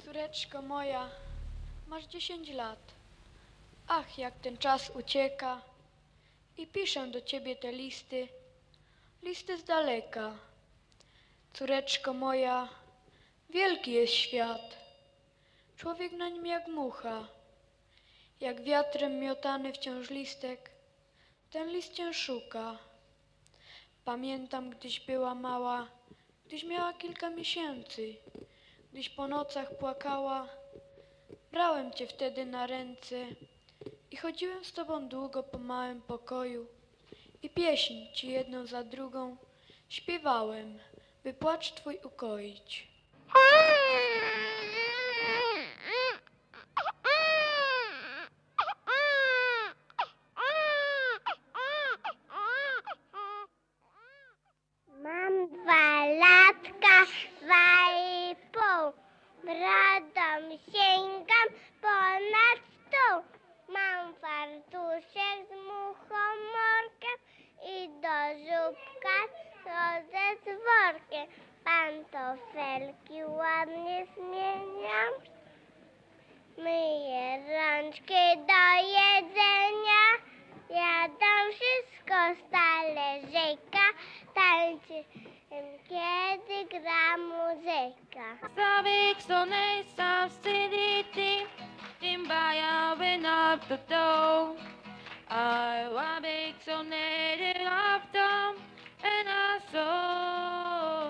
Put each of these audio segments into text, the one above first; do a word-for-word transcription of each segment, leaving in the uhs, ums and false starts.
Córeczko moja, masz dziesięć lat. Ach, jak ten czas ucieka. I piszę do ciebie te listy, listy z daleka. Córeczko moja, wielki jest świat. Człowiek na nim jak mucha. Jak wiatrem miotany wciąż listek, ten list cię szuka. Pamiętam, gdyś była mała, gdyś miała kilka miesięcy, gdyś po nocach płakała, brałem cię wtedy na ręce i chodziłem z tobą długo po małym pokoju i pieśń ci jedną za drugą śpiewałem, by płacz twój ukoić. Mam dwa latka, dwa i pół. Bradą sięgam ponad stół. Mam fartuszek z muchomorkiem i do żubka chodzę z workiem. Pantofelki ładnie zmieniam. Myję rączki do jedzenia. Jadam wszystko z talerzyka. Tańczy, kiedy gra muzyka. Savik sonne sam siditi, timbaya when up the door. I wabik sonne de after, and I saw.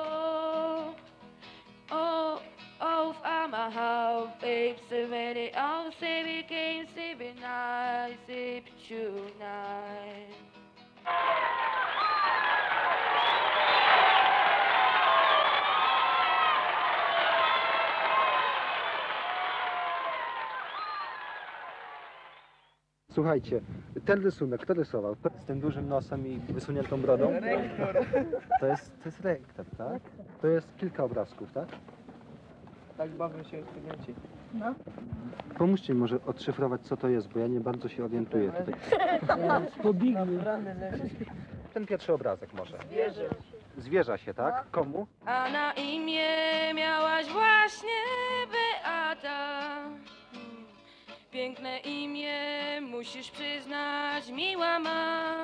Oh, oh, I'm a how babe, so ready. I'll say we came, say we nice, say tonight. Słuchajcie, ten rysunek, kto rysował? Z tym dużym nosem i wysuniętą brodą? To jest, to jest rektor, tak? To jest kilka obrazków, tak? Tak bawią się studenci. Pomóżcie mi może odszyfrować, co to jest, bo ja nie bardzo się orientuję tutaj. Ten pierwszy obrazek może. Wierzę. Zwierza się, tak? Komu? A na imię miałaś właśnie Beata. Piękne imię, musisz przyznać, miła ma.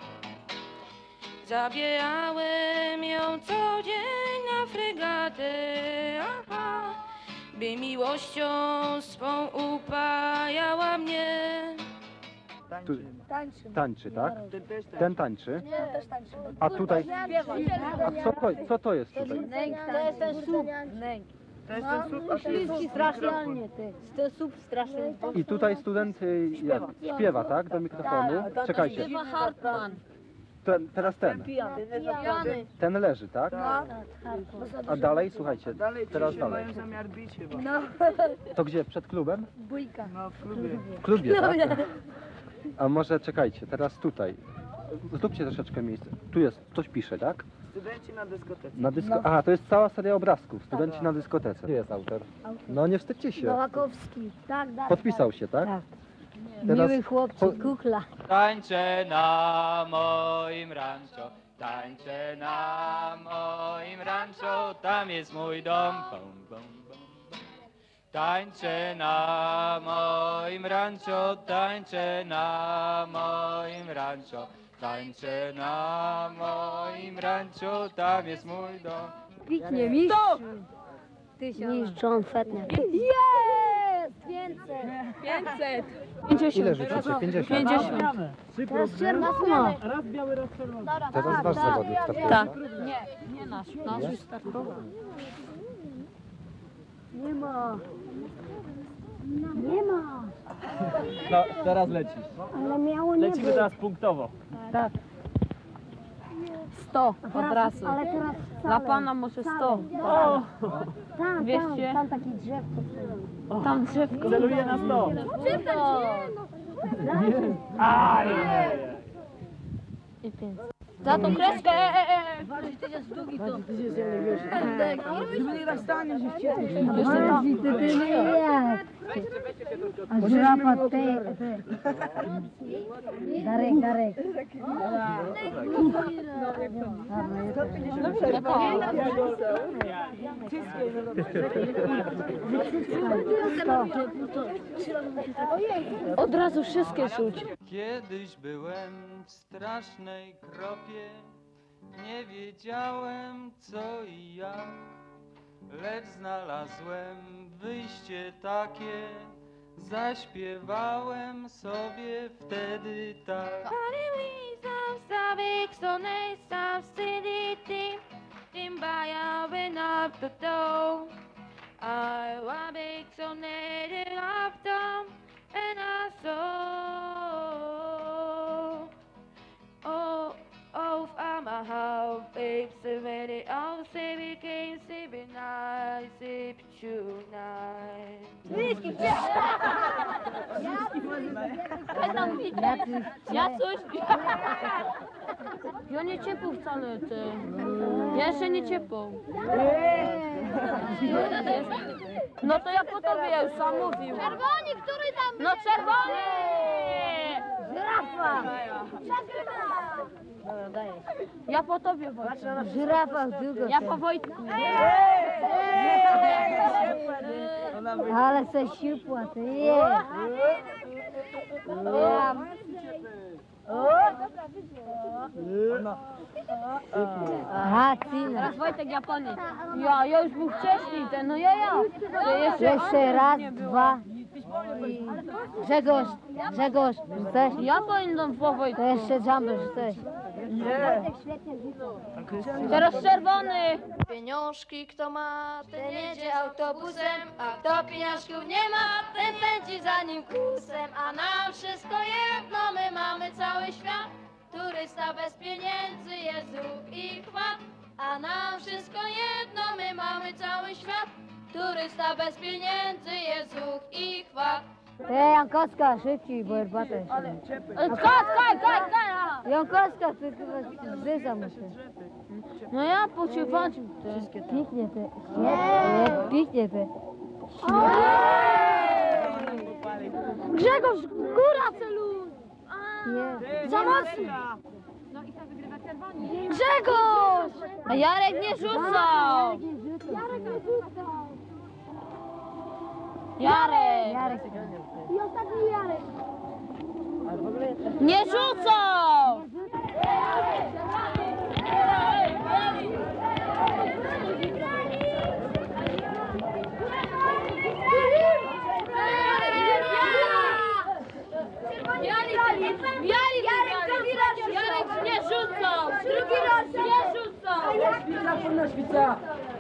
Zabierałem ją co dzień na fregatę, aha, by miłością swą upajała mnie. Tu, Tańczy. tańczy, tak? Ten też tak. Ten tańczy. Nie, też tańczy. A tutaj, a co to, co to jest tutaj? Nęk, to jest ten słup. Nęk. To jest ten słup, a to jest Śliski strasznie, ty. To słup straszny. I tutaj student y, jak, śpiewa, tak? Do mikrofonu. Czekajcie, Śpiewa Hartman. ten, teraz ten. Pijany. Ten leży, tak? Tak. A dalej, słuchajcie, Dalej teraz ci się dalej. mają zamiar bić chyba. No, To gdzie? Przed klubem? bójka. No w klubie. W klubie, tak? A może czekajcie, teraz tutaj. Zróbcie troszeczkę miejsce. Tu jest, ktoś pisze, tak? Studenci na dyskotece. Na dysko... Aha, to jest cała seria obrazków. Studenci na dyskotece. Gdzie jest autor? No nie wstydźcie się. Nowakowski. Tak, tak. Podpisał się, tak? Tak. Teraz Miły chłopczyk, po- kuchla. Tańczę na moim rancho, tańczę na moim rancho, tam jest mój dom. Bum, bum, bum, bum. Tańczę na moim rancho, tańczę na moim rancho, tańczę na moim rancho, tam jest mój dom. Piknie, mistrz. Mistrz John Fetner. Jest! Więcej. Pięćset. ile rzucicie? pięćdziesiąt. Teraz czerwona zmiana. Raz biały, raz czerwony. Teraz wasz zawodnik startuje. Tak. Nie? Nie nasz. Nasz startował. Nie ma. Nie ma. No, teraz lecisz. Ale miało nie Lecimy być. teraz punktowo. Tak. sto od razu. Ale teraz Dla pana może sto. O! Tam, dwieście. tam, tam takie drzewko. Tam drzewko. Celuję na sto. I pięć. Aj! I pięć. Za tą kreskę, e, e, e. A żyrafa te, te. Darek, Darek. Od razu wszystkie rzuć. Kiedyś byłem w strasznej kropie, nie wiedziałem co i jak, lecz znalazłem wyjście takie, zaśpiewałem sobie wtedy tak. I was big so native of them, and I saw. Oh, oh, I'm a half babe, seven, eight, oh, say we came, sleeping night, sleep tonight. Ja coś... Ja nie ciepło wcale, ty. Ja jeszcze nie ciepło. No to ja po tobie, ja już sam mówił. Czerwoni, który tam No czerwony! Żyrafa. Ja po tobie, Wojtku. Żyrafa długo. Ja po Wojtku. Ale se siupła, ty je. Aha, Cina. Teraz Wojtek Japonie. Ja, ja już był wcześniej, ten, no ja, ja. To jeszcze, Jeszcze raz, dwa. I Grzegorz, Grzegorz, chcesz? Ja powinienem po Wojtku. To jeszcze Jumper, chcesz? Teraz czerwony. Pieniążki kto ma, ten jedzie autobusem, a kto pieniążków nie ma, ten pędzi za nim kusem. A nam wszystko jedno, my mamy cały świat. Turysta bez pieniędzy jest zuch i chwat. A nam wszystko jedno, my mamy cały świat. Turysta bez pieniędzy jest zuch i chwat. Ty, Jankowska, szybciej, bo herbatę jeszcze. Kaj, kaj, kaj, kaj. Jankowska, ty chyba zdyza muszę. No ja po cię walczył. Piknie ty. Nie, piknie ty. Grzegorz, góra celuj. Nie. Za mocno. Grzegorz! A Jarek nie rzucał. Jarek! Jarek. I ostatni Jarek. Nie rzucał! Jarek nie rzucał! Drugi raz nie rzucał!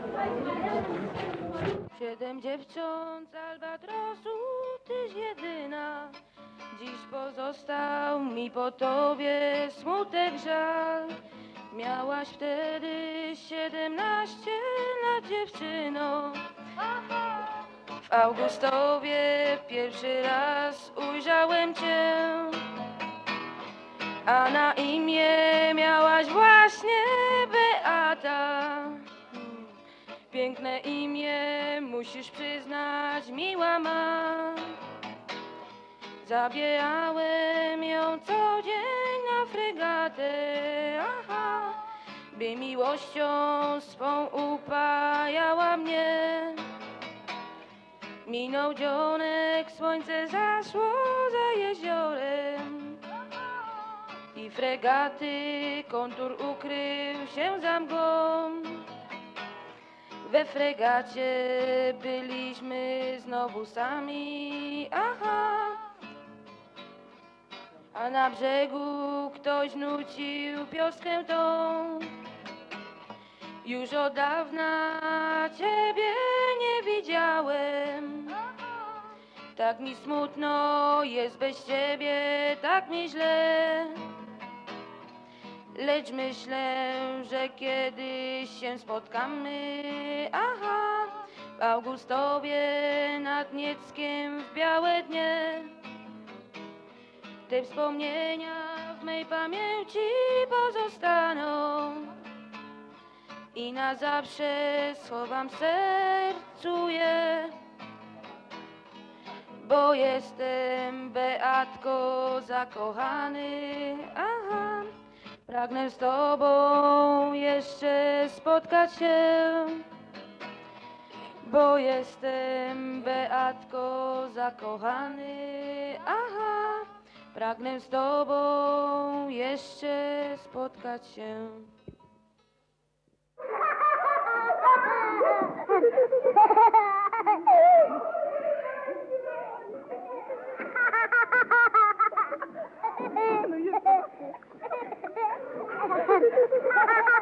Siedem dziewcząt z Albatrosu, tyś jedyna. Dziś pozostał mi po tobie smutek, żal. Miałaś wtedy siedemnaście lat, dziewczyno. W Augustowie pierwszy raz ujrzałem cię, a na imię miałaś właśnie Beata. Piękne imię, musisz przyznać, miła ma. Zabierałem ją co dzień na fregatę, aha, by miłością swą upajała mnie. Minął dzionek, słońce zaszło za jeziorem i fregaty kontur ukrył się za mgłą. We fregacie byliśmy znowu sami, aha, a na brzegu ktoś nucił pioskę tą. Już od dawna ciebie nie widziałem, tak mi smutno jest bez ciebie, tak mi źle. Lecz myślę, że kiedyś się spotkamy, aha, w Augustowie nad Nieckiem w białe dnie. Te wspomnienia w mej pamięci pozostaną i na zawsze schowam w sercu je, bo jestem Beatko zakochany, aha, pragnę z tobą jeszcze spotkać się, bo jestem Beatko zakochany, aha, pragnę z tobą jeszcze spotkać się. Ha ha ha!